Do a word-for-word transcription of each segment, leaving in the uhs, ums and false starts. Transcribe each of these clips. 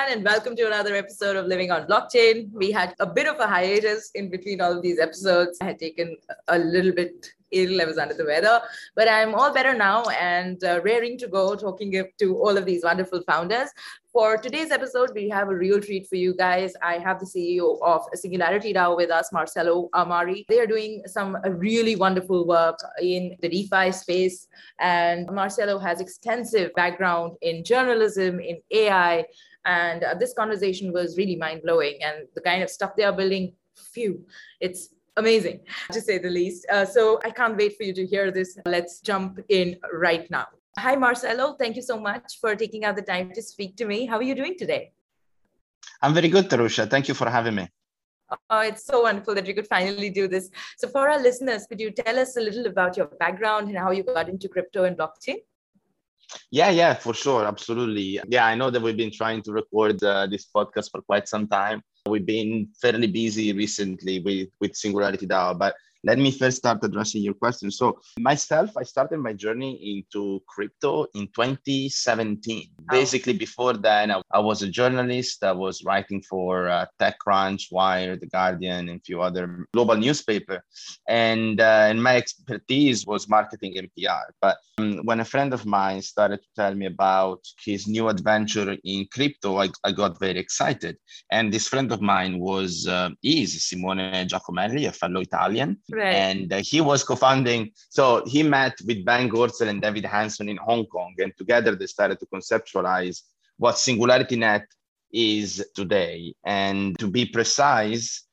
everyone, and welcome to another episode of Living on Blockchain. We had a bit of a hiatus in between all of these episodes. I had taken a little bit ill, I was under the weather, but I'm all better now and uh, raring to go talking to all of these wonderful founders. For today's episode, we have a real treat for you guys. I have the C E O of Singularity DAO with us, Marcelo Amari. They are doing some really wonderful work in the DeFi space. And Marcelo has extensive background in journalism, in A I. And uh, this conversation was really mind-blowing. And the kind of stuff they are building, phew, it's amazing, to say the least. Uh, so I can't wait for you to hear this. Let's jump in right now. Hi, Marcelo. Thank you so much for taking out the time to speak to me. How are you doing today? I'm very good, Tarusha. Thank you for having me. Oh, it's so wonderful that we could finally do this. So for our listeners, could you tell us a little about your background and how you got into crypto and blockchain? Yeah, yeah, for sure. Absolutely. Yeah, I know that we've been trying to record uh, this podcast for quite some time. We've been fairly busy recently with, with Singularity DAO, but let me first start addressing your question. So myself, I started my journey into crypto in twenty seventeen. Oh. Basically, before then, I, I was a journalist. I was writing for uh, TechCrunch, Wired, The Guardian, and a few other global newspapers. And, uh, and my expertise was marketing and P R. But um, when a friend of mine started to tell me about his new adventure in crypto, I, I got very excited. And this friend of mine was, uh, is Simone Giacomelli, a fellow Italian. Right. And uh, he was co-founding. So he met with Ben Goertzel and David Hanson in Hong Kong. And together they started to conceptualize what SingularityNet is today. And to be precise,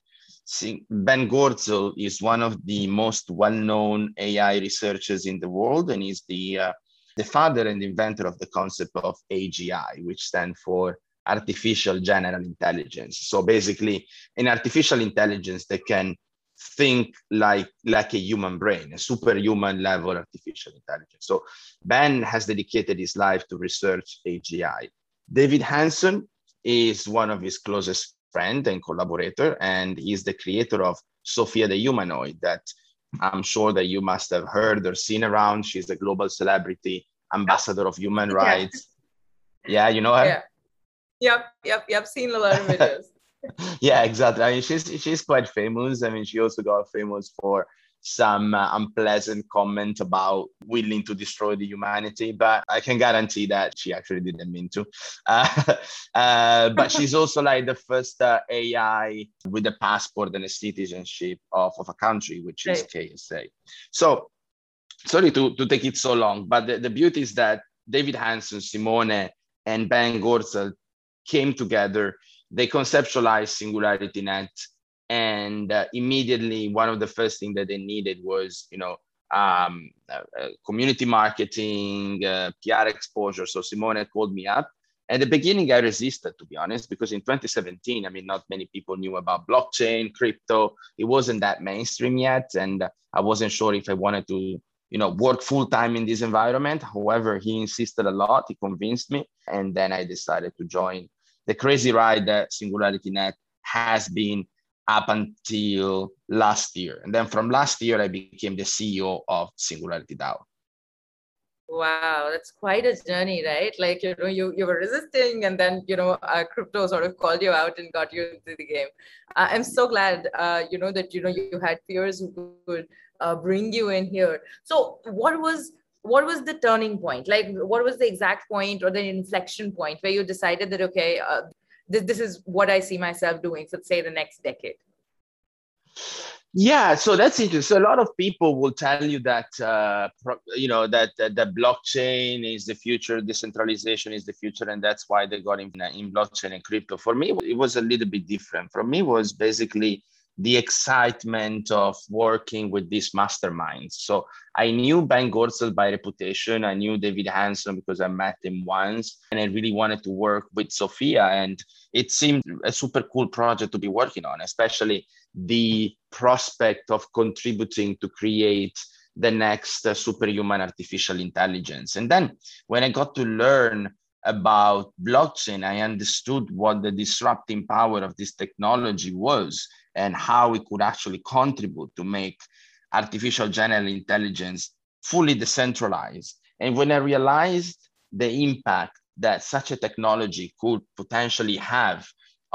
Ben Goertzel is one of the most well-known A I researchers in the world, and is the, uh, the father and inventor of the concept of A G I, which stands for Artificial General Intelligence. So basically, an artificial intelligence that can think like, like a human brain, a superhuman level artificial intelligence. So Ben has dedicated his life to research A G I. David Hanson is one of his closest friend and collaborator, and he's the creator of Sophia the Humanoid that I'm sure that you must have heard or seen around. She's a global celebrity, ambassador of human rights. Yeah, you know her? Yeah. Yep, yep, yep. Seen a lot of videos. Yeah, exactly. I mean, she's she's quite famous. I mean, she also got famous for some uh, unpleasant comment about willing to destroy the humanity, but I can guarantee that she actually didn't mean to. Uh, uh, but she's also like the first uh, A I with a passport and a citizenship of, of a country, which is right. K S A. So, sorry to, to take it so long, but the, the beauty is that David Hanson, Simone, and Ben Goertzel came together. They conceptualized SingularityNet, and uh, immediately one of the first things that they needed was, you know, um, uh, uh, community marketing, uh, P R exposure. So Simone called me up. At the beginning, I resisted, to be honest, because in twenty seventeen, I mean, not many people knew about blockchain, crypto. It wasn't that mainstream yet, and I wasn't sure if I wanted to, you know, work full time in this environment. However, he insisted a lot. He convinced me, and then I decided to join the crazy ride that SingularityNet has been up until last year. And then from last year, I became the C E O of Singularity DAO. Wow, that's quite a journey, right? Like, you know, you, you were resisting, and then, you know, uh, crypto sort of called you out and got you into the game. Uh, I'm so glad, uh, you know, that, you know, you had peers who could uh, bring you in here. So what was what was the turning point? Like, what was the exact point or the inflection point where you decided that, okay, uh, this, this is what I see myself doing for, say, the next decade? Yeah, so that's interesting. So a lot of people will tell you that, uh, you know, that, that the blockchain is the future, decentralization is the future, and that's why they got in, in blockchain and crypto. For me, it was a little bit different. For me, it was basically the excitement of working with these masterminds. So I knew Ben Goertzel by reputation. I knew David Hanson because I met him once, and I really wanted to work with Sophia. And it seemed a super cool project to be working on, especially the prospect of contributing to create the next uh, superhuman artificial intelligence. And then when I got to learn about blockchain, I understood what the disrupting power of this technology was and how it could actually contribute to make artificial general intelligence fully decentralized. And when I realized the impact that such a technology could potentially have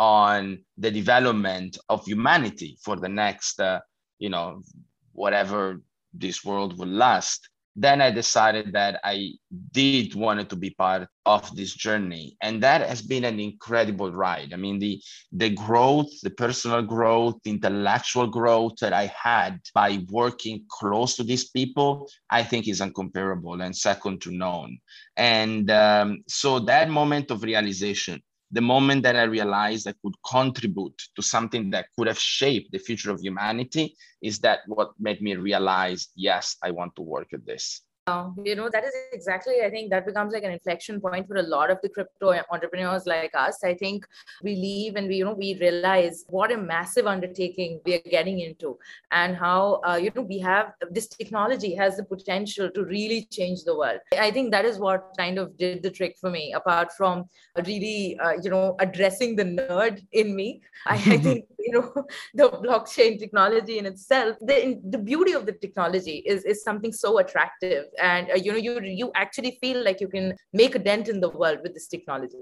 on the development of humanity for the next, uh, you know, whatever this world will last, then I decided that I did want to be part of this journey. And that has been an incredible ride. I mean, the, the growth, the personal growth, the intellectual growth that I had by working close to these people, I think is incomparable and second to none. And um, so that moment of realization, the moment that I realized I could contribute to something that could have shaped the future of humanity, is that what made me realize, yes, I want to work at this. Um, you know, that is exactly, I think that becomes like an inflection point for a lot of the crypto entrepreneurs like us. I think we leave and we, you know, we realize what a massive undertaking we are getting into, and how, uh, you know, we have this technology has the potential to really change the world. I think that is what kind of did the trick for me, apart from really, uh, you know, addressing the nerd in me. I, I think, you know, the blockchain technology in itself, the, the beauty of the technology is, is something so attractive. And, uh, you know, you, you actually feel like you can make a dent in the world with this technology.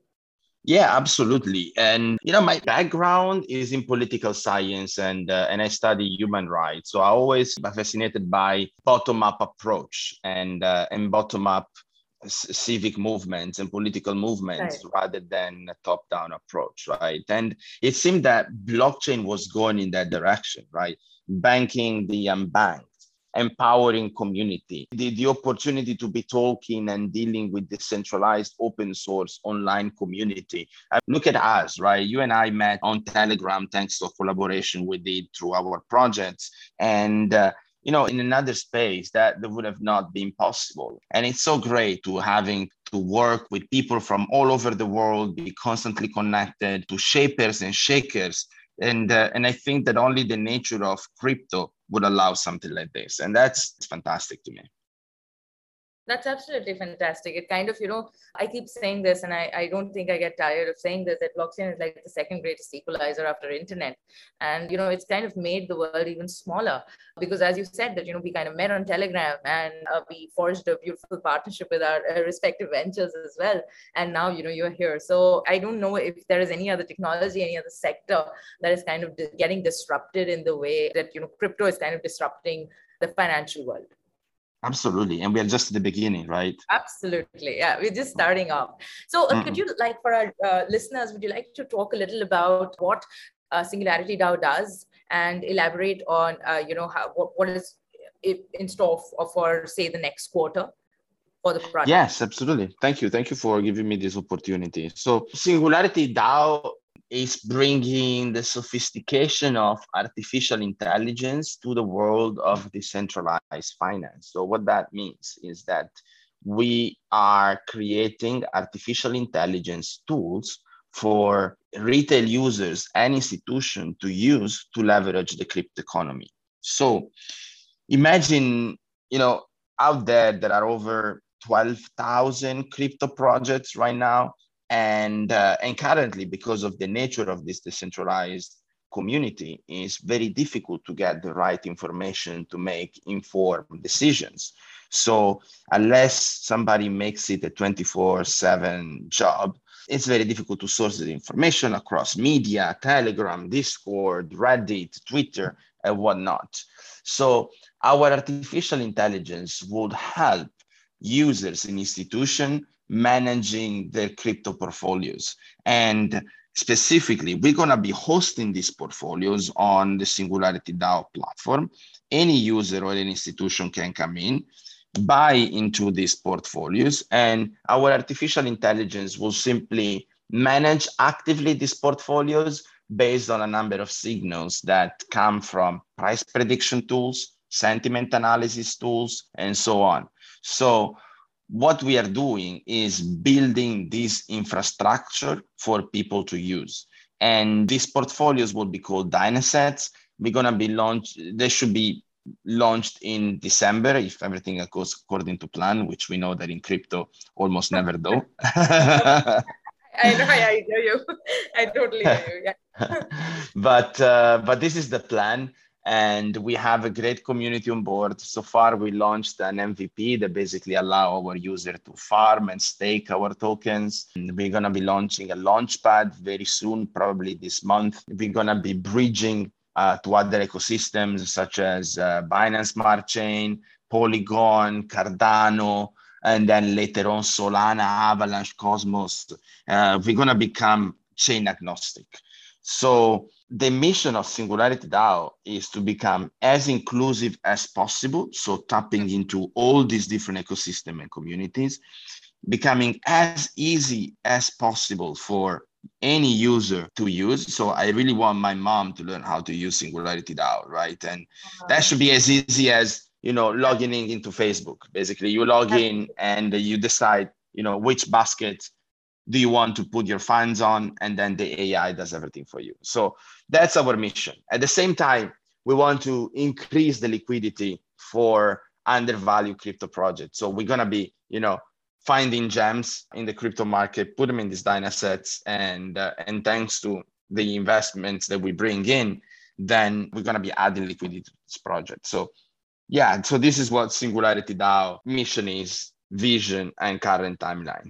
Yeah, absolutely. And, you know, my background is in political science, and uh, and I study human rights. So I always been fascinated by bottom-up approach and, uh, and bottom-up civic movements and political movements, right, rather than a top-down approach, right? And it seemed that blockchain was going in that direction, right? Banking the unbanked, empowering community, the, the opportunity to be talking and dealing with decentralized open source online community. Uh, look at us, right? You and I met on Telegram thanks to a collaboration we did through our projects. And uh, you know, in another space that, that would have not been possible. And it's so great to having to work with people from all over the world, be constantly connected to shapers and shakers. And, uh, and I think that only the nature of crypto would allow something like this. And that's fantastic to me. That's absolutely fantastic. It kind of, you know, I keep saying this, and I, I don't think I get tired of saying this, that blockchain is like the second greatest equalizer after internet. And, you know, it's kind of made the world even smaller because, as you said, that, you know, we kind of met on Telegram, and uh, we forged a beautiful partnership with our uh, respective ventures as well. And now, you know, you're here. So I don't know if there is any other technology, any other sector that is kind of getting disrupted in the way that, you know, crypto is kind of disrupting the financial world. Absolutely. And we are just at the beginning, right? Absolutely. Yeah, we're just starting off. So uh, could you, like, for our uh, listeners, would you like to talk a little about what uh, Singularity DAO does and elaborate on, uh, you know, how, what, what is in store for, for, say, the next quarter for the project? Yes, absolutely. Thank you. Thank you for giving me this opportunity. So Singularity DAO is bringing the sophistication of artificial intelligence to the world of decentralized finance. So what that means is that we are creating artificial intelligence tools for retail users and institutions to use to leverage the crypto economy. So imagine, you know, out there, there are over twelve thousand crypto projects right now. And, uh, and currently, because of the nature of this decentralized community, it's very difficult to get the right information to make informed decisions. So unless somebody makes it a twenty-four seven job, it's very difficult to source the information across media, Telegram, Discord, Reddit, Twitter, and whatnot. So our artificial intelligence would help users in institutions managing their crypto portfolios. And specifically, we're going to be hosting these portfolios on the Singularity DAO platform. Any user or any institution can come in, buy into these portfolios, and our artificial intelligence will simply manage actively these portfolios based on a number of signals that come from price prediction tools, sentiment analysis tools, and so on. So what we are doing is building this infrastructure for people to use. And these portfolios will be called Dynasets. We're going to be launched, they should be launched in December if everything goes according to plan, which we know that in crypto almost never do. I know, I hear you. I totally hear you. Yeah. but uh, but this is the plan. And we have a great community on board. So far, we launched an M V P that basically allow our user to farm and stake our tokens. And we're going to be launching a launchpad very soon, probably this month. We're going to be bridging uh, to other ecosystems such as uh, Binance Smart Chain, Polygon, Cardano, and then later on Solana, Avalanche, Cosmos. Uh, we're going to become chain agnostic. So the mission of Singularity DAO is to become as inclusive as possible. So tapping into all these different ecosystems and communities, becoming as easy as possible for any user to use. So I really want my mom to learn how to use Singularity DAO, right? And uh-huh. that should be as easy as, you know, logging in into Facebook. Basically, you log in and you decide, you know, which basket do you want to put your funds on, and then the A I does everything for you. So that's our mission. At the same time, we want to increase the liquidity for undervalued crypto projects. So we're going to be, you know, finding gems in the crypto market, put them in these Dynasets, and uh, and thanks to the investments that we bring in, then we're going to be adding liquidity to this project. So yeah, so this is what Singularity DAO mission is, vision, and current timeline.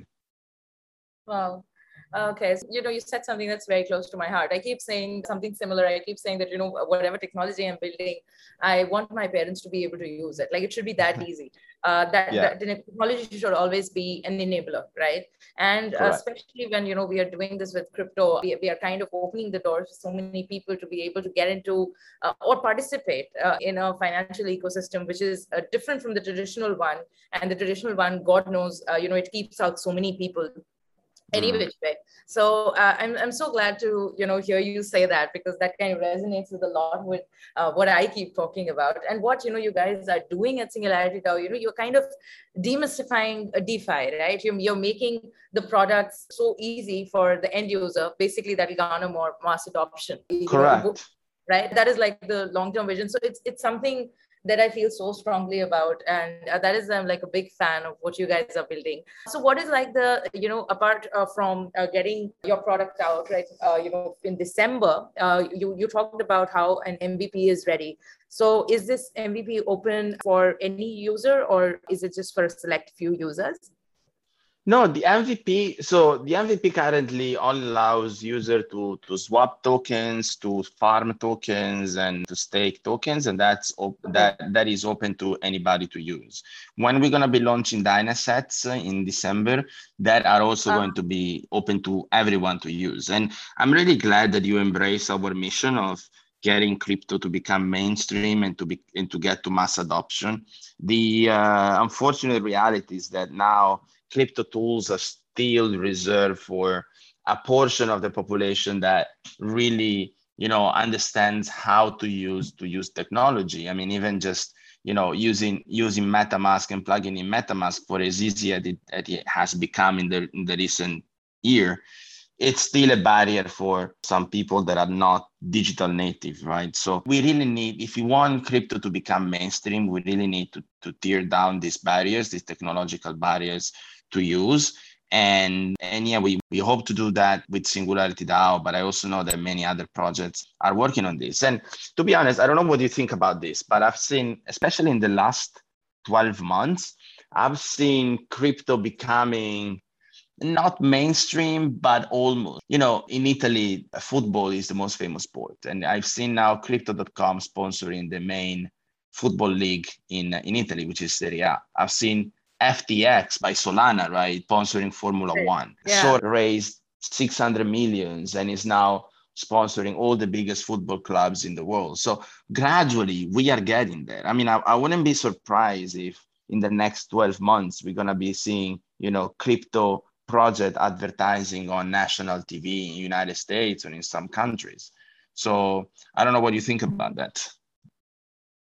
Wow. Okay. So, you know, you said something that's very close to my heart. I keep saying something similar. I keep saying that, you know, whatever technology I'm building, I want my parents to be able to use it. Like, it should be that easy. Uh, that, yeah. that the technology should always be an enabler, right? And uh, especially when, you know, we are doing this with crypto, we, we are kind of opening the doors for so many people to be able to get into uh, or participate uh, in a financial ecosystem, which is uh, different from the traditional one. And the traditional one, God knows, uh, you know, it keeps out so many people any which way. So uh, I'm, I'm so glad to, you know, hear you say that, because that kind of resonates with a lot with uh, what I keep talking about and what, you know, you guys are doing at Singularity DAO. You know, you're kind of demystifying a DeFi, right? You're, you're making the products so easy for the end user, basically that will garner more mass adoption. Correct. You know, right? That is like the long-term vision. So it's, it's something that I feel so strongly about. And uh, that is, I'm like a big fan of what you guys are building. So what is like the, you know, apart uh, from uh, getting your product out, right, uh, you know, in December, uh, you, you talked about how an M V P is ready. So is this M V P open for any user, or is it just for a select few users? No, the M V P, so the M V P currently only allows user to, to swap tokens, to farm tokens, and to stake tokens, and that's op- okay. that that is open to anybody to use. When we're going to be launching Dynasets in December, that are also uh-huh. going to be open to everyone to use. And I'm really glad that you embrace our mission of getting crypto to become mainstream and to be and to get to mass adoption. The uh, unfortunate reality is that now crypto tools are still reserved for a portion of the population that really, you know, understands how to use to use technology. I mean, even just, you know, using using MetaMask and plugging in MetaMask for as easy as it, as it has become in the in the recent year, it's still a barrier for some people that are not digital native, right? So we really need, if you want crypto to become mainstream, we really need to, to tear down these barriers, these technological barriers to use. And, and yeah, we, we hope to do that with Singularity DAO, but I also know that many other projects are working on this. And to be honest, I don't know what you think about this, but I've seen, especially in the last twelve months, I've seen crypto becoming not mainstream, but almost. You know, in Italy, football is the most famous sport. And I've seen now crypto dot com sponsoring the main football league in, in Italy, which is Serie A. I've seen F T X by Solana, right, sponsoring Formula okay. One. Yeah. So raised six hundred millions and is now sponsoring all the biggest football clubs in the world. So gradually we are getting there. I mean, I, I wouldn't be surprised if in the next twelve months, we're going to be seeing, you know, crypto project advertising on national T V in the United States or in some countries. So I don't know what you think about that.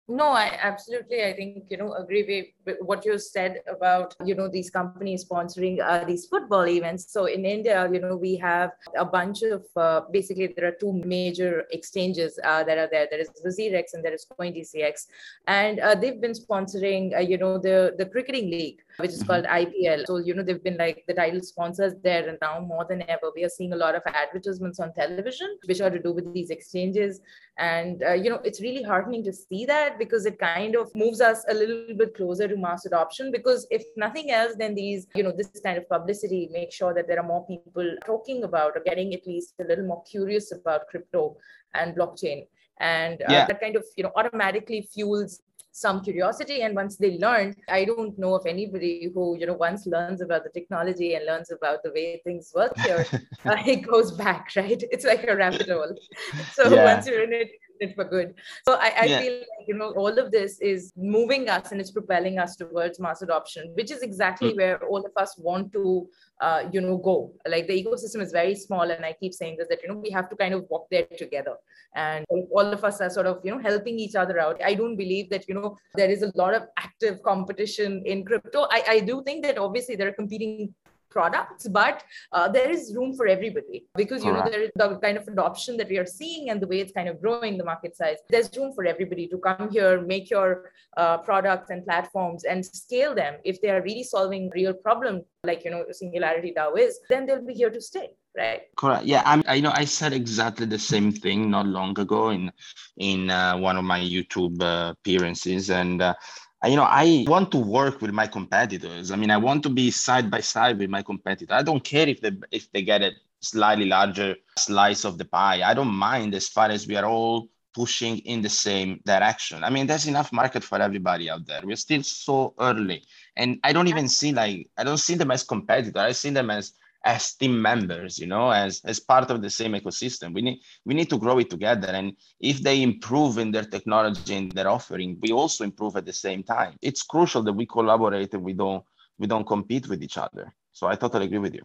No, I absolutely, I think, you know, agree with what you said about, you know, these companies sponsoring uh, these football events. So in India, you know, we have a bunch of, uh, basically, there are two major exchanges uh, that are there. There is WazirX and there is CoinDCX. And uh, they've been sponsoring, uh, you know, the, the cricketing league, which is mm-hmm. called I P L. So, you know, they've been like the title sponsors there. And now more than ever, we are seeing a lot of advertisements on television, which are to do with these exchanges. And, uh, you know, it's really heartening to see that, because it kind of moves us a little bit closer to mass adoption. Because if nothing else, then these, you know, this kind of publicity makes sure that there are more people talking about or getting at least a little more curious about crypto and blockchain. And uh, yeah. that kind of, you know, automatically fuels some curiosity. And once they learn, I don't know of anybody who, you know, once learns about the technology and learns about the way things work here, uh, it goes back, right? It's like a rabbit hole. So yeah. once you're in it, it for good. So I, I yeah. feel like, you know, all of this is moving us and it's propelling us towards mass adoption, which is exactly mm. where all of us want to, uh, you know, go. Like the ecosystem is very small. And I keep saying this, that, you know, we have to kind of walk there together. And all of us are sort of, you know, helping each other out. I don't believe that, you know, there is a lot of active competition in crypto. I, I do think that obviously there are competing products, but uh, there is room for everybody, because, you Correct. know, there is the kind of adoption that we are seeing and the way it's kind of growing, the market size. There's room for everybody to come here, make your uh, products and platforms and scale them. If they are really solving real problem, like, you know, Singularity DAO is, then they'll be here to stay. Right. Correct. Yeah. I'm, I you know I said exactly the same thing not long ago in in uh, one of my YouTube uh, appearances, and uh, you know I want to work with my competitors. I mean, I want to be side by side with my competitor. I don't care if they if they get a slightly larger slice of the pie. I don't mind, as far as we are all pushing in the same direction. I mean, there's enough market for everybody out there. We're still so early, and I don't even see like I don't see them as competitors. I see them as as team members, you know, as as part of the same ecosystem. We need we need to grow it together. And if they improve in their technology and their offering, we also improve at the same time. It's crucial that we collaborate and we don't we don't compete with each other. So I totally agree with you.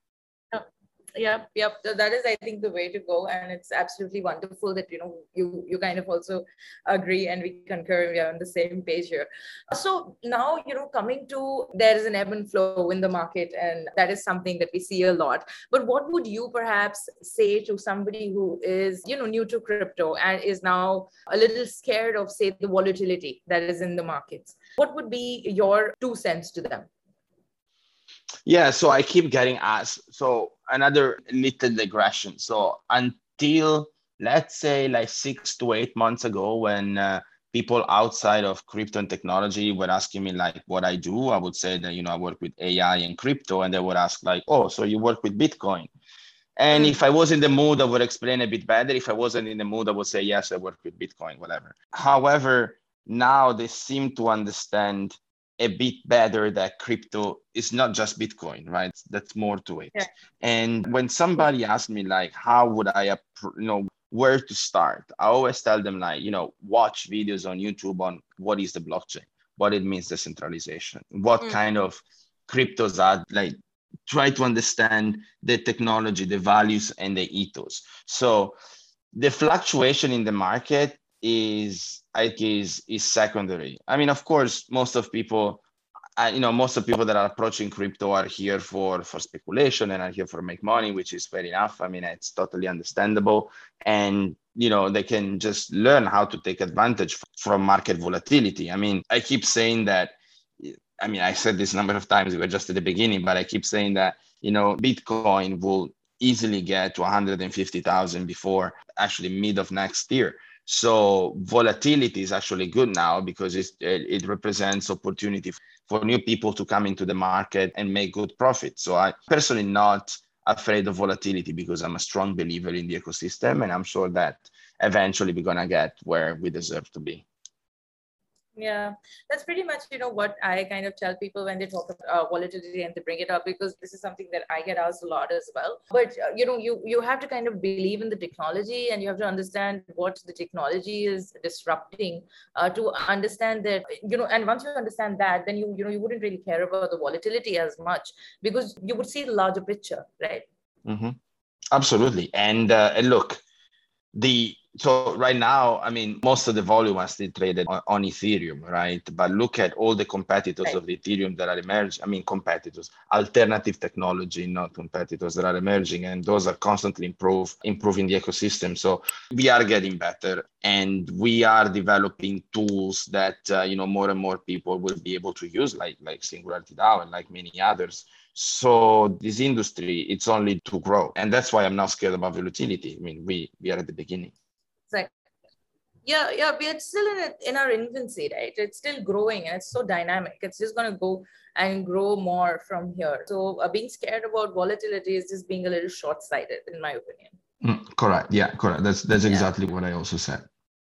Yep, yep. So that is, I think, the way to go. And it's absolutely wonderful that, you know, you you kind of also agree and we concur, we are on the same page here. So now, you know, coming to, there is an ebb and flow in the market, and that is something that we see a lot. But what would you perhaps say to somebody who is, you know, new to crypto and is now a little scared of, say, the volatility that is in the markets? What would be your two cents to them? Yeah, so I keep getting asked. So another little digression. So until, let's say, like six to eight months ago, when uh, people outside of crypto and technology were asking me like what I do, I would say that, you know, I work with A I and crypto, and they would ask like, oh, so you work with Bitcoin? And mm. if I was in the mood, I would explain a bit better. If I wasn't in the mood, I would say, yes, I work with Bitcoin, whatever. However, now they seem to understand a bit better that crypto is not just Bitcoin, right? That's more to it. Yeah. And when somebody asks me like, how would I, you know, where to start? I always tell them like, you know, watch videos on YouTube on what is the blockchain, what it means decentralization, what mm. kind of cryptos are, like try to understand the technology, the values and the ethos. So the fluctuation in the market is, I think, is, is secondary. I mean, of course, most of people, uh, you know, most of people that are approaching crypto are here for, for speculation and are here for make money, which is fair enough. I mean, it's totally understandable. And, you know, they can just learn how to take advantage from market volatility. I mean, I keep saying that, I mean, I said this a number of times, we were just at the beginning, but I keep saying that, you know, Bitcoin will easily get to one hundred fifty thousand before actually mid of next year. So volatility is actually good now because it, it represents opportunity for new people to come into the market and make good profit. So I'm personally not afraid of volatility because I'm a strong believer in the ecosystem, and I'm sure that eventually we're going to get where we deserve to be. Yeah, that's pretty much, you know, what I kind of tell people when they talk about uh, volatility and they bring it up, because this is something that I get asked a lot as well. But, uh, you know, you, you have to kind of believe in the technology, and you have to understand what the technology is disrupting uh, to understand that, you know, and once you understand that, then you, you know, you wouldn't really care about the volatility as much because you would see the larger picture, right? Mm-hmm. Absolutely. And uh, look, the So right now, I mean, most of the volume are still traded on, on Ethereum, right? But look at all the competitors Right. of the Ethereum that are emerging. I mean, competitors, alternative technology, not competitors that are emerging, and those are constantly improve, improving the ecosystem. So we are getting better, and we are developing tools that uh, you know more and more people will be able to use, like like Singularity DAO and like many others. So this industry, it's only to grow, and that's why I'm not scared about volatility. I mean, we we are at the beginning. Exactly. Yeah, yeah, we're still in it, in our infancy, right? It's still growing and it's so dynamic. It's just going to go and grow more from here. So uh, being scared about volatility is just being a little short-sighted, in my opinion. Mm, correct. Yeah, correct. That's that's Yeah. exactly what I also said.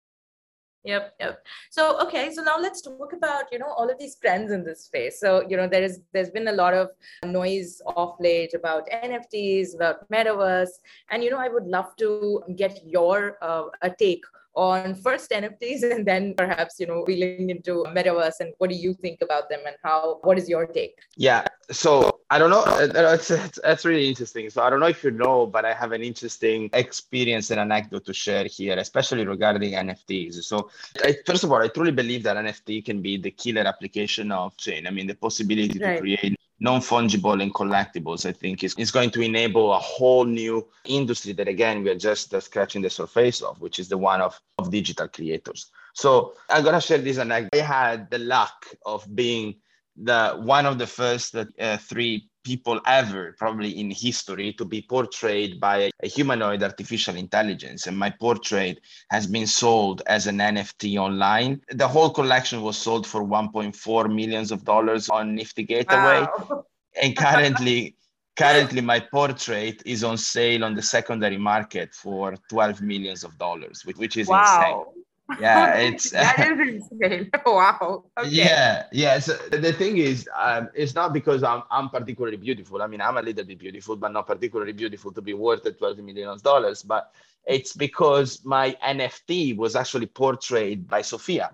Yep, yep. So, okay, so now let's talk about, you know, all of these trends in this space. So, you know, there is, there's been a lot of noise of late about N F Ts, about metaverse. And, you know, I would love to get your uh, a take on first N F Ts and then perhaps, you know, wheeling into metaverse, and what do you think about them and how, what is your take? Yeah. So I don't know. It's, it's, that's really interesting. So I don't know if you know, but I have an interesting experience and anecdote to share here, especially regarding N F Ts. So I, first of all, I truly believe that N F T can be the killer application of chain. I mean, the possibility Right. to create non-fungible and collectibles, I think, is, is going to enable a whole new industry that, again, we are just uh, scratching the surface of, which is the one of, of digital creators. So I'm going to share this anecdote. I had the luck of being the one of the first uh, three people ever, probably in history, to be portrayed by a, a humanoid artificial intelligence. And my portrait has been sold as an N F T online. The whole collection was sold for one point four millions of dollars on Nifty Gateway. Wow. And currently, currently my portrait is on sale on the secondary market for twelve millions of dollars, which, which is insane. Wow. Yeah, it's that is insane. Wow. Okay. Yeah, yeah. So the thing is, um, it's not because I'm I'm particularly beautiful. I mean, I'm a little bit beautiful, but not particularly beautiful to be worth twelve million dollars. But it's because my N F T was actually portrayed by Sophia.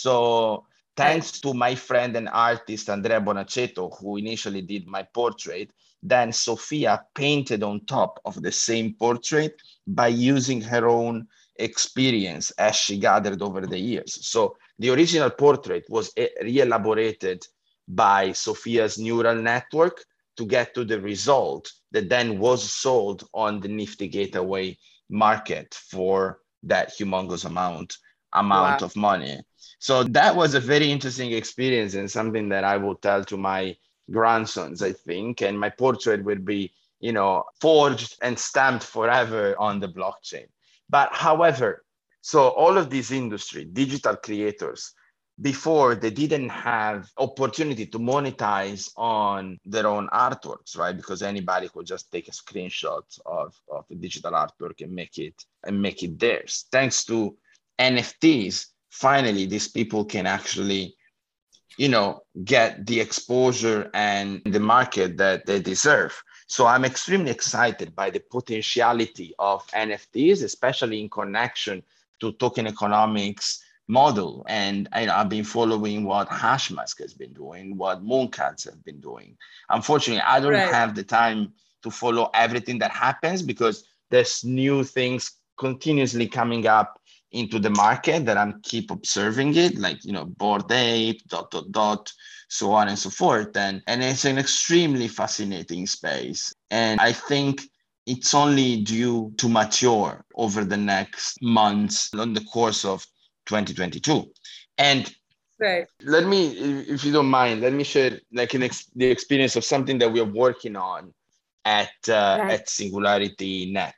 So thanks to my friend and artist Andrea Bonacetto, who initially did my portrait, then Sophia painted on top of the same portrait by using her own experience as she gathered over the years. So the original portrait was re-elaborated by Sophia's neural network to get to the result that then was sold on the Nifty Gateway market for that humongous amount amount Wow. of money. So that was a very interesting experience and something that I will tell to my grandsons, I think, and my portrait will be, you know, forged and stamped forever on the blockchain. But however, so all of these industry, digital creators, before they didn't have opportunity to monetize on their own artworks, right? Because anybody could just take a screenshot of, of the digital artwork and make it and make it theirs. Thanks to N F Ts, finally, these people can actually, you know, get the exposure and the market that they deserve. So I'm extremely excited by the potentiality of N F Ts, especially in connection to token economics model. And you know, I've been following what Hashmask has been doing, what Mooncats have been doing. Unfortunately, I don't Right. have the time to follow everything that happens because there's new things continuously coming up into the market that I'm keep observing it, like, you know, Bored Ape, dot, dot, dot, so on and so forth. And, and it's an extremely fascinating space. And I think it's only due to mature over the next months on the course of twenty twenty-two. And Right. let me, if you don't mind, let me share like an ex- the experience of something that we are working on at, uh, Right. at Singularity Net.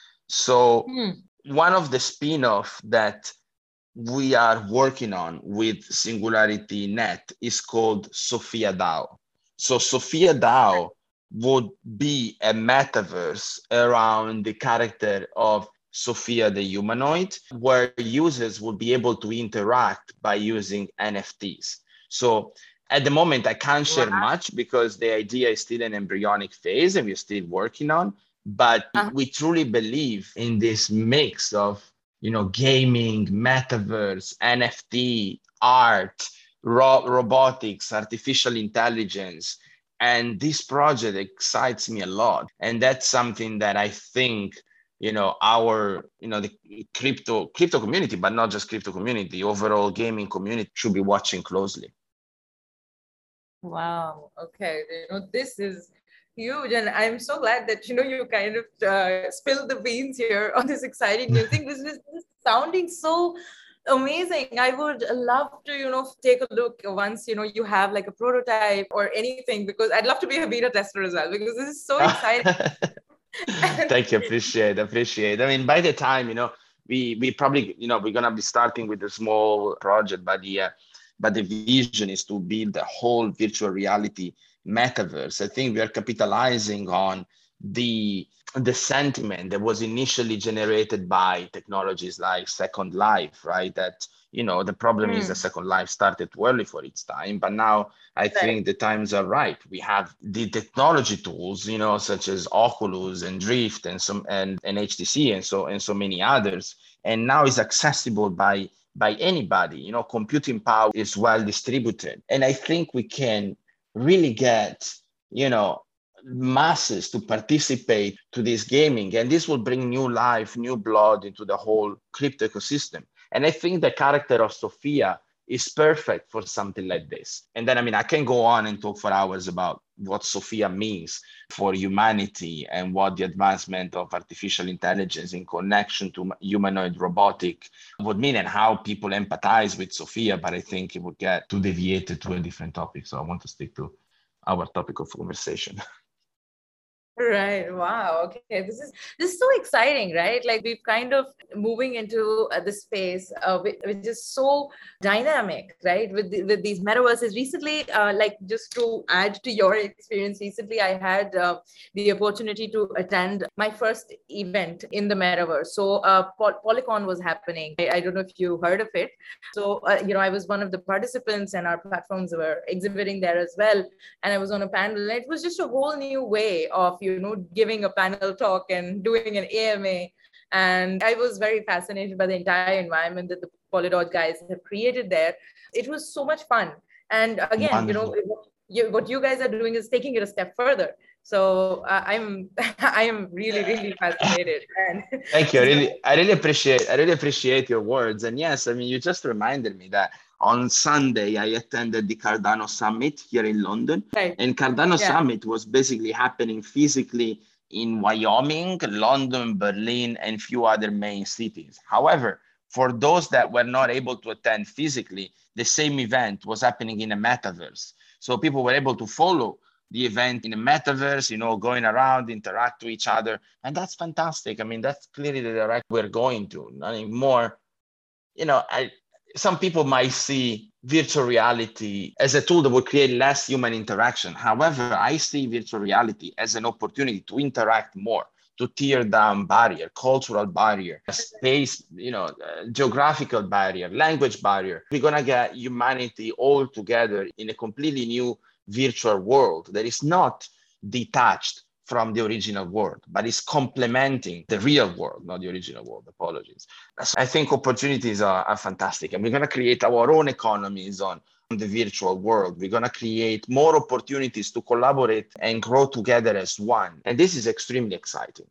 So Hmm. one of the spin-off that we are working on with Singularity Net is called Sophia DAO. So Sophia DAO would be a metaverse around the character of Sophia the humanoid, where users would be able to interact by using N F Ts. So at the moment, I can't share Wow. much because the idea is still in embryonic phase and we're still working on. But Uh-huh. we truly believe in this mix of, you know, gaming, metaverse, N F T, art, ro- robotics, artificial intelligence. And this project excites me a lot. And that's something that I think you know, our, you know, the crypto crypto community, but not just crypto community, the overall gaming community should be watching closely. Wow. Okay. You know, this is huge. And I'm so glad that, you know, you kind of uh, spilled the beans here on this exciting new thing. This is, this is sounding so amazing. I would love to, you know, take a look once, you know, you have like a prototype or anything, because I'd love to be a beta tester as well, because this is so exciting. Thank you. Appreciate, appreciate. I mean, by the time, you know, we we probably, you know, we're gonna be starting with a small project, but the uh, but the vision is to build a whole virtual reality metaverse. I think we are capitalizing on the the sentiment that was initially generated by technologies like Second Life, right? That, you know, the problem mm. is that Second Life started too early for its time, but now I right. think the times are right. We have the technology tools, you know, such as Oculus and Drift and some and, and H T C and so and so many others, and now it's accessible by by anybody. You know, computing power is well distributed, and I think we can really get, you know, masses to participate to this gaming, and this will bring new life, new blood into the whole crypto ecosystem. And I think the character of Sophia is perfect for something like this. And then, I mean, I can go on and talk for hours about what Sophia means for humanity and what the advancement of artificial intelligence in connection to humanoid robotic would mean and how people empathize with Sophia. But I think it would get too deviated to a different topic. So I want to stick to our topic of conversation. Right. Wow. Okay. This is this is so exciting, right? Like we've kind of moving into uh, the space uh, which, which is so dynamic, right? With the, with these metaverses. Recently, uh, like just to add to your experience, recently I had uh, the opportunity to attend my first event in the metaverse. So uh, Poly- Polycon was happening. I, I don't know if you heard of it. So uh, you know, I was one of the participants, and our platforms were exhibiting there as well. And I was on a panel, and it was just a whole new way of, you know, giving a panel talk and doing an A M A. And I was very fascinated by the entire environment that the Polydot guys have created there. It was so much fun. And again, Wonderful. you know, you, what you guys are doing is taking it a step further. So uh, I'm, I am really, really fascinated. And thank you. I really, I really appreciate, I really appreciate your words. And yes, I mean, you just reminded me that on Sunday, I attended the Cardano Summit here in London. Right. And Cardano yeah. Summit was basically happening physically in Wyoming, London, Berlin, and few other main cities. However, for those that were not able to attend physically, the same event was happening in a metaverse. So people were able to follow the event in a metaverse, you know, going around, interact with each other. And that's fantastic. I mean, that's clearly the direction we're going to. I mean, more, you know, I, some people might see virtual reality as a tool that would create less human interaction. However, I see virtual reality as an opportunity to interact more, to tear down barrier, cultural barrier, space, you know, uh, geographical barrier, language barrier. We're going to get humanity all together in a completely new virtual world that is not detached from the original world, but is complementing the real world, not the original world. Apologies. So I think opportunities are, are fantastic, and we're going to create our own economies on the virtual world. We're going to create more opportunities to collaborate and grow together as one. And this is extremely exciting.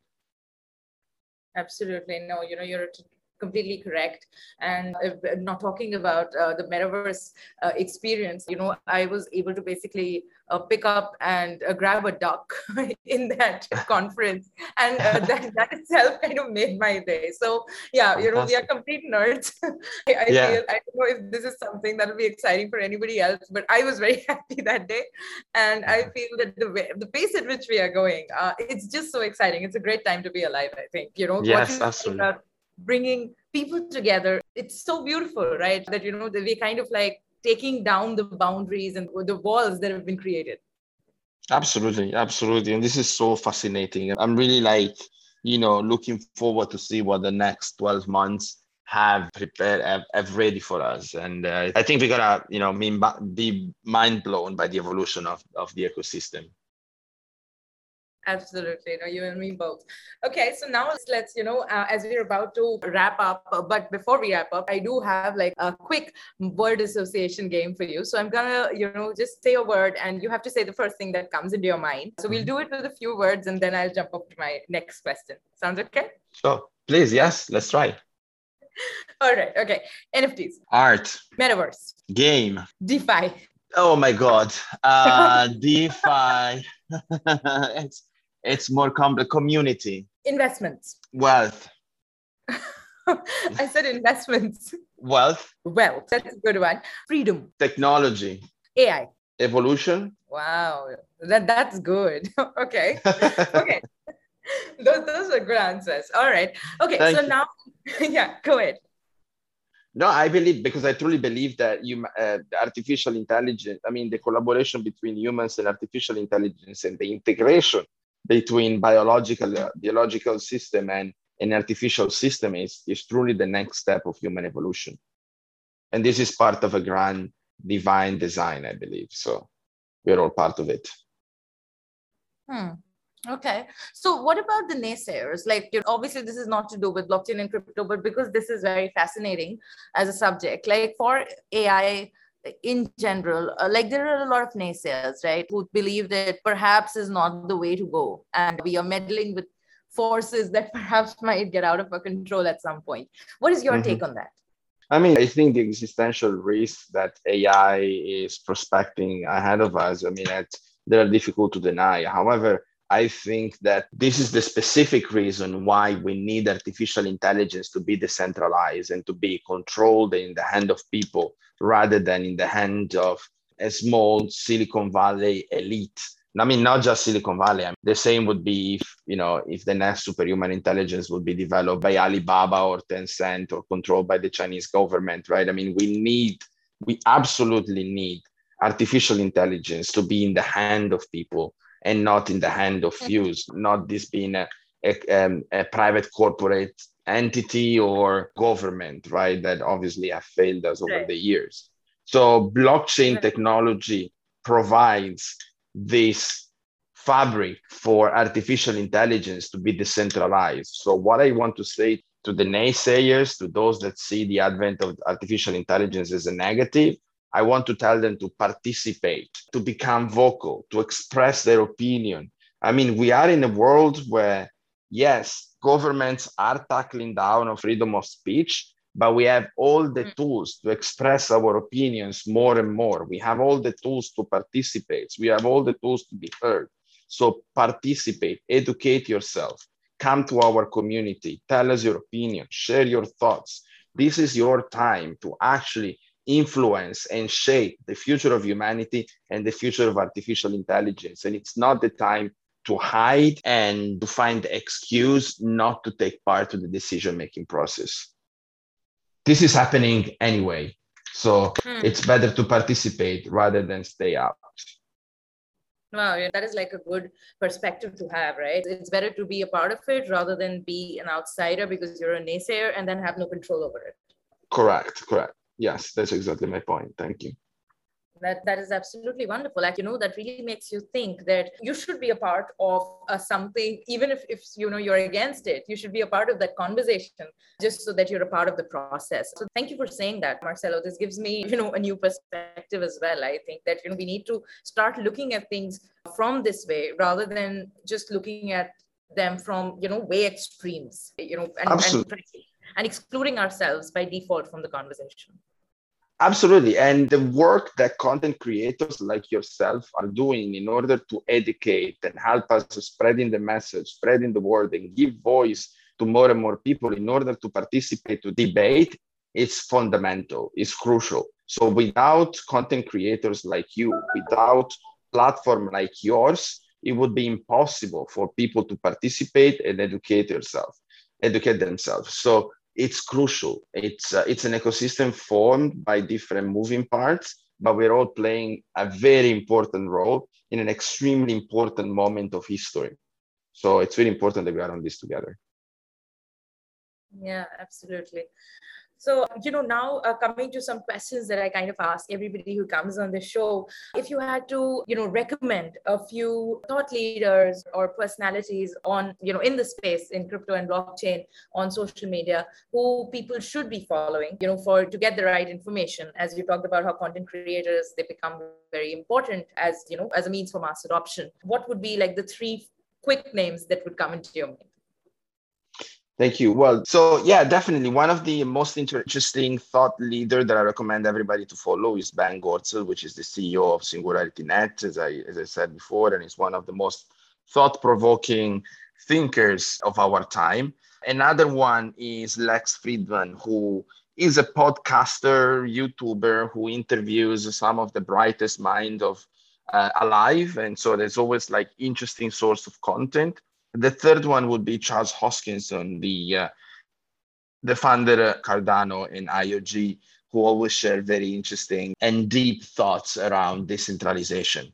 Absolutely. No, you know, you're completely correct. And uh, not talking about uh, the metaverse uh, experience, you know, I was able to basically uh, pick up and uh, grab a duck in that conference. And uh, that, that itself kind of made my day. So yeah, you know, we are complete nerds. I, I yeah. feel, I don't know if this is something that will be exciting for anybody else, but I was very happy that day. And I feel that the way, the pace at which we are going, uh, it's just so exciting. It's a great time to be alive, I think. You know, yes, what you absolutely. about bringing people together, it's so beautiful, right? That, you know, that we're kind of like taking down the boundaries and the walls that have been created. Absolutely, absolutely. And this is so fascinating. I'm really like, you know, looking forward to see what the next twelve months have prepared, have, have ready for us. And uh, I think we're gonna, you know, be mind blown by the evolution of, of the ecosystem. Absolutely. No, you and me both. Okay, so now let's, let's you know, uh, as we're about to wrap up, uh, but before we wrap up, I do have like a quick word association game for you. So I'm gonna, you know, just say a word and you have to say the first thing that comes into your mind. So we'll do it with a few words and then I'll jump up to my next question. Sounds okay? Sure. Please, yes, let's try. All right. Okay. N F Ts. Art. Metaverse. Game. DeFi. Oh my God. Uh, DeFi. it's it's more complex. Community. Investments. Wealth. I said investments. Wealth. Wealth. That's a good one. Freedom. Technology. A I. Evolution. Wow. That that's good. Okay. Okay. Those, those are good answers. All right. Okay. Thank so you. now, yeah, go ahead. No, I believe, because I truly believe that you, uh, artificial intelligence, I mean, the collaboration between humans and artificial intelligence and the integration between biological, uh, biological system and an artificial system is, is truly the next step of human evolution. And this is part of a grand divine design, I believe. So we're all part of it. Hmm. Okay. So what about the naysayers? Like, you know, obviously this is not to do with blockchain and crypto, but because this is very fascinating as a subject, like for A I in general, uh, like there are a lot of naysayers, right, who believe that perhaps is not the way to go. And we are meddling with forces that perhaps might get out of our control at some point. What is your mm-hmm. take on that? I mean, I think the existential risks that A I is prospecting ahead of us, I mean, they're difficult to deny. However, I think that this is the specific reason why we need artificial intelligence to be decentralized and to be controlled in the hand of people rather than in the hand of a small Silicon Valley elite. I mean, not just Silicon Valley. I mean, the same would be if, you know, if the next superhuman intelligence would be developed by Alibaba or Tencent or controlled by the Chinese government, right? I mean, we need, we absolutely need artificial intelligence to be in the hand of people and not in the hand of few, not this being a, a, um, a private corporate entity or government, right? That obviously have failed us over right. the years. So blockchain right. technology provides this fabric for artificial intelligence to be decentralized. So what I want to say to the naysayers, to those that see the advent of artificial intelligence as a negative, I want to tell them to participate, to become vocal, to express their opinion. I mean, we are in a world where, yes, governments are tackling down on freedom of speech, but we have all the tools to express our opinions more and more. We have all the tools to participate. We have all the tools to be heard. So participate, educate yourself, come to our community, tell us your opinion, share your thoughts. This is your time to actually influence and shape the future of humanity and the future of artificial intelligence. And it's not the time to hide and to find the excuse not to take part in the decision-making process. This is happening anyway. So hmm. it's better to participate rather than stay out. Wow, that is like a good perspective to have, right? It's better to be a part of it rather than be an outsider because you're a naysayer and then have no control over it. Correct, correct. Yes, that's exactly my point. Thank you. That, that is absolutely wonderful. Like, you know, that really makes you think that you should be a part of uh, something, even if, if, you know, you're against it, you should be a part of that conversation just so that you're a part of the process. So thank you for saying that, Marcelo. This gives me, you know, a new perspective as well. I think that, you know, we need to start looking at things from this way rather than just looking at them from, you know, way extremes, you know, and, and, and excluding ourselves by default from the conversation. Absolutely. And the work that content creators like yourself are doing in order to educate and help us spreading the message, spreading the word, and give voice to more and more people in order to participate, to debate, is fundamental, is crucial. So without content creators like you, without platform like yours, it would be impossible for people to participate and educate yourself, educate themselves. So it's crucial. It's uh, it's an ecosystem formed by different moving parts, but we're all playing a very important role in an extremely important moment of history. So it's very important that we are on this together. Yeah, absolutely. So, you know, now uh, coming to some questions that I kind of ask everybody who comes on the show, if you had to, you know, recommend a few thought leaders or personalities on, you know, in the space in crypto and blockchain on social media, who people should be following, you know, for to get the right information, as you talked about how content creators, they become very important as, you know, as a means for mass adoption. What would be like the three quick names that would come into your mind? Thank you. Well, so yeah, definitely. One of the most interesting thought leader that I recommend everybody to follow is Ben Goertzel, which is the C E O of Singularity Net, as I, as I said before, and he's one of the most thought-provoking thinkers of our time. Another one is Lex Fridman, who is a podcaster, YouTuber, who interviews some of the brightest minds of uh, alive. And so there's always like interesting source of content. The third one would be Charles Hoskinson, the uh, the founder of Cardano and I O G, who always share very interesting and deep thoughts around decentralization.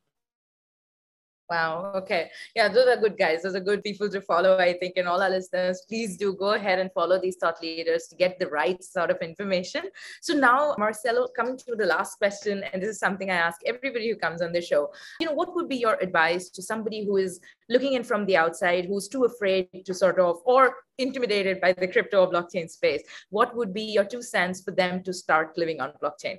Wow. Okay. Yeah, those are good guys. Those are good people to follow, I think. And all our listeners, please do go ahead and follow these thought leaders to get the right sort of information. So now, Marcelo, coming to the last question, and this is something I ask everybody who comes on the show. You know, what would be your advice to somebody who is looking in from the outside, who's too afraid to sort of, or intimidated by the crypto or blockchain space? What would be your two cents for them to start living on blockchain?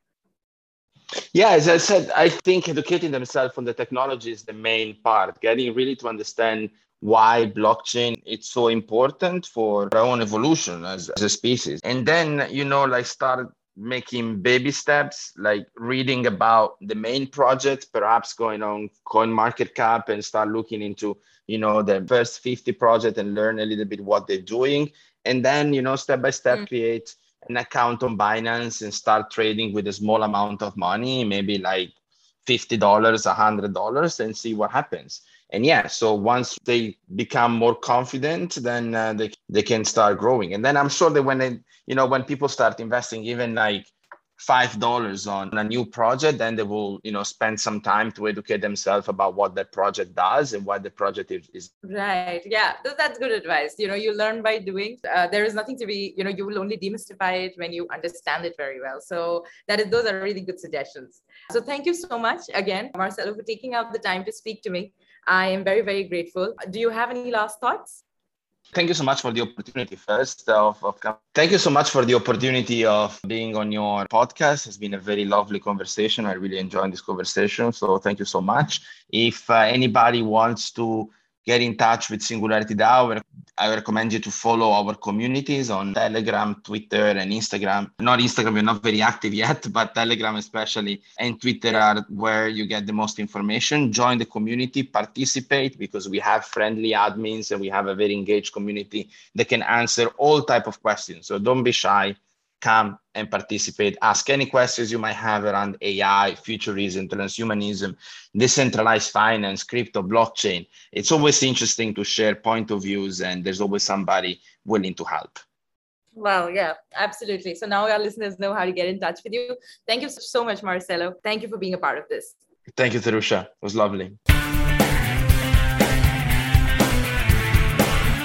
Yeah, as I said, I think educating themselves on the technology is the main part, getting really to understand why blockchain is so important for our own evolution as, as a species. And then, you know, like start making baby steps, like reading about the main projects, perhaps going on CoinMarketCap and start looking into, you know, the first fifty projects and learn a little bit what they're doing. And then, you know, step by step, mm. create an account on Binance and start trading with a small amount of money, maybe like fifty dollars, one hundred dollars, and see what happens. And yeah, so once they become more confident, then uh, they, they can start growing. And then I'm sure that when they, you know, when people start investing even like five dollars on a new project, then they will, you know, spend some time to educate themselves about what that project does and what the project is. Right. Yeah, that's good advice. You know, you learn by doing. Uh, there is nothing to be, you know, you will only demystify it when you understand it very well. So that is, those are really good suggestions. So thank you so much again, Marcelo, for taking out the time to speak to me. I am very, very grateful. Do you have any last thoughts? Thank you so much for the opportunity first of, of thank you so much for the opportunity of being on your podcast. It's been a very lovely conversation. I really enjoyed this conversation. So thank you so much. If uh, anybody wants to get in touch with Singularity DAO, I recommend you to follow our communities on Telegram, Twitter, and Instagram. Not Instagram, we're not very active yet, but Telegram especially, and Twitter are where you get the most information. Join the community, participate, because we have friendly admins and we have a very engaged community that can answer all type of questions. So don't be shy. Come and participate. Ask any questions you might have around A I, futurism, transhumanism, decentralized finance, crypto, blockchain. It's always interesting to share point of views, and there's always somebody willing to help. Well, yeah, absolutely. So now our listeners know how to get in touch with you. Thank you so much, Marcelo. Thank you for being a part of this. Thank you, Tarusha. It was lovely.